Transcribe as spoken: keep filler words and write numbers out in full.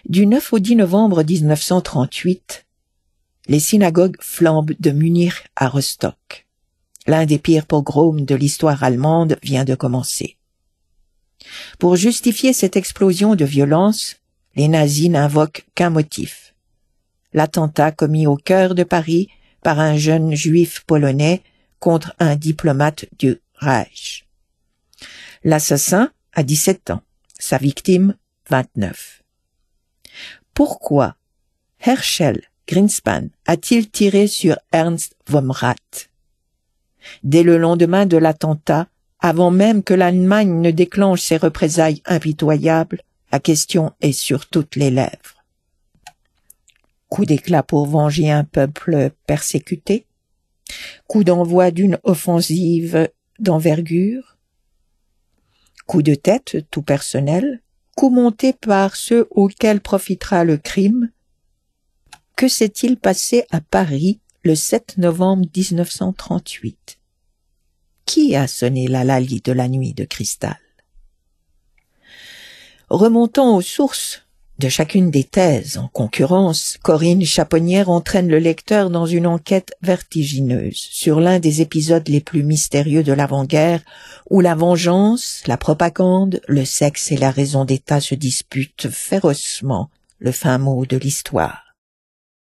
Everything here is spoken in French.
Du neuf au dix novembre mille neuf cent trente-huit, les synagogues flambent de Munich à Rostock. L'un des pires pogroms de l'histoire allemande vient de commencer. Pour justifier cette explosion de violence, les nazis n'invoquent qu'un motif: l'attentat commis au cœur de Paris par un jeune juif polonais contre un diplomate du Reich. L'assassin a dix-sept ans, sa victime vingt-neuf. Pourquoi Herschel Greenspan a-t-il tiré sur Ernst vom Rath? Dès le lendemain de l'attentat, avant même que l'Allemagne ne déclenche ses représailles impitoyables, la question est sur toutes les lèvres. Coup d'éclat pour venger un peuple persécuté? Coup d'envoi d'une offensive d'envergure? Coup de tête tout personnel? Coup monté par ceux auxquels profitera le crime? Que s'est-il passé à Paris le sept novembre mille neuf cent trente-huit? Qui a sonné la Lali de la nuit de cristal? Remontant aux sources de chacune des thèses en concurrence, Corinne Chaponnière entraîne le lecteur dans une enquête vertigineuse sur l'un des épisodes les plus mystérieux de l'avant-guerre, où la vengeance, la propagande, le sexe et la raison d'État se disputent férocement le fin mot de l'histoire.